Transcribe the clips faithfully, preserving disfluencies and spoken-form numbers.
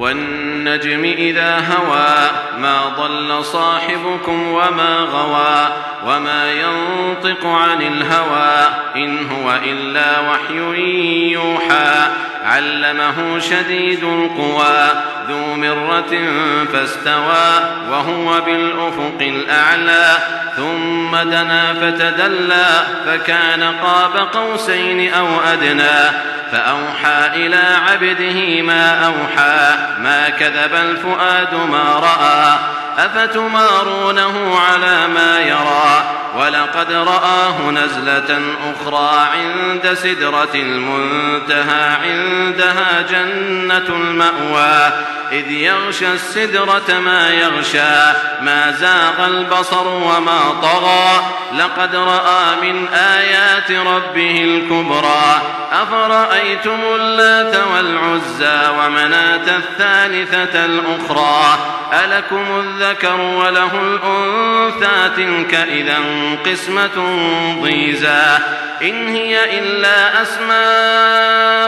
والنجم إذا هوى ما ضل صاحبكم وما غوى وما ينطق عن الهوى إن هو إلا وحي يوحى علمه شديد القوى ذو مرة فاستوى وهو بالأفق الأعلى ثم دنا فتدلى فكان قاب قوسين أو أدنى فأوحى إلى عبده ما أوحى ما كذب الفؤاد ما رأى أفتمارونه على ما يرى ولقد رآه نزلة أخرى عند سدرة المنتهى عندها جنة المأوى إذ يغشى السدرة ما يغشى ما زاغ البصر وما طغى لقد رأى من آيات ربه الكبرى أفرأيتم اللات والعزى ومناة الثالثة الأخرى ألكم الذكر وله الأنثى تلك إذا قسمة ضيزى إن هي إلا أسماء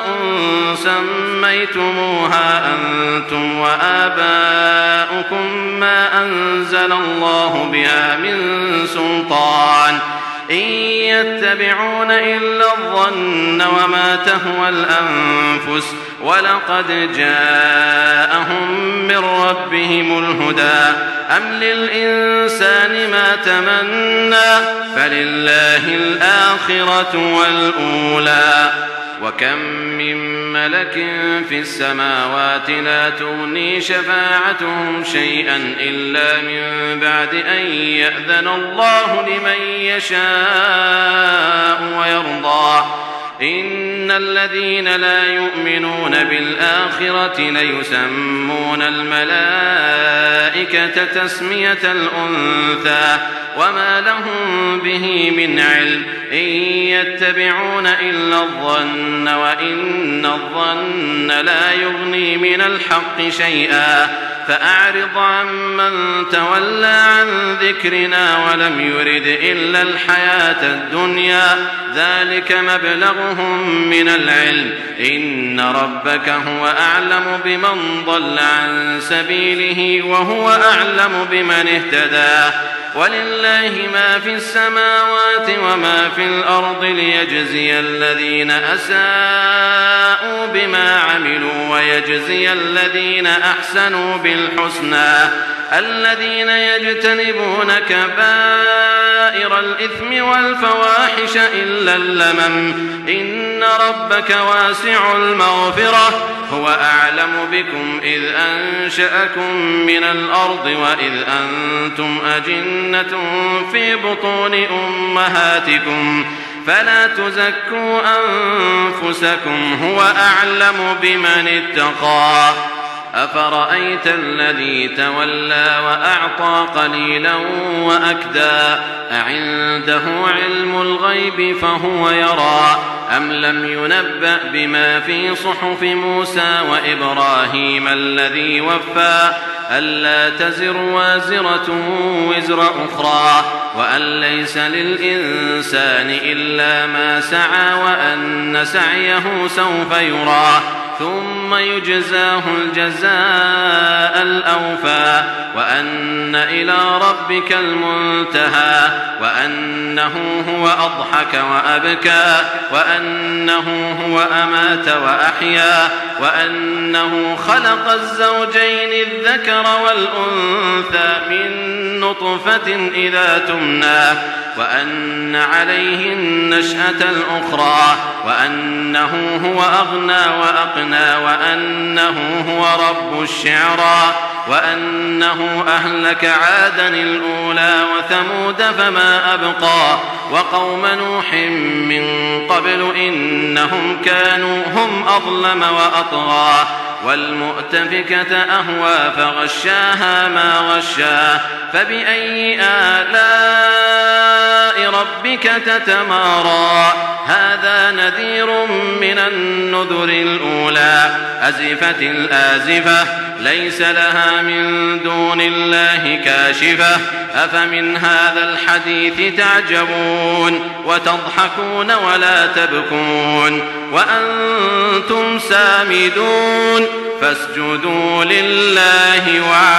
سميتموها أنتم وآباؤكم ما أنزل الله بها من سلطان إن يتبعون إلا الظن وما تهوى الأنفس ولقد جاءهم من ربهم الهدى أم للإنسان ما تمنى فلله الآخرة والأولى وكم من ملك في السماوات لا تغني شفاعتهم شيئا إلا من بعد أن يأذن الله لمن يشاء ويرضى إن الذين لا يؤمنون بالآخرة ليسمون الملائكة تسمية الأنثى وما لهم به من علم إن يتبعون إلا الظن وإن الظن لا يغني من الحق شيئا فأعرض عمن تولى عن ذكرنا ولم يرد إلا الحياة الدنيا ذلك مبلغهم من العلم إن ربك هو أعلم بمن ضل عن سبيله وهو أعلم بمن اهتدى ولله ما في السماوات وما في الأرض ليجزي الذين أساءوا بما عملوا ويجزي الذين أحسنوا بالحسنى الذين يجتنبون كبائر الإثم والفواحش إلا اللمم إن ربك واسع المغفرة هو أعلم بكم إذ أنشأكم من الأرض وإذ أنتم أجنة في بطون أمهاتكم فلا تزكوا أنفسكم هو أعلم بمن اتقى أفرأيت الذي تولى وأعطى قليلا وأكدى أعنده علم الغيب فهو يرى أم لم ينبأ بما في صحف موسى وإبراهيم الذي وفى ألا تزر وازرة وزر أخرى وأن ليس للإنسان إلا ما سعى وأن سعيه سوف يرى ثم يجزاه الجزاء الأوفى وأن إلى ربك المنتهى وأنه هو أضحك وأبكى وأنه هو أمات وأحيا وأنه خلق الزوجين الذكر والأنثى من نطفة إذا تمنى وأن عليه النشأة الأخرى وأنه هو أغنى وأقنى وأنه هو رب الشعرى وأنه أهلك عادا الأولى وثمود فما أبقى وقوم نوح من قبل إنهم كانوا هم أظلم وأطغى والمؤتفكة أهوى فغشاها ما غشا فبأي آلاء ربك تتمارى هذا نذير من النذر الأولى أزفت الآزفة ليس لها من دون الله كاشفة أفمن هذا الحديث تعجبون وتضحكون ولا تبكون وأنتم سامدون فاسجدوا لله وعلا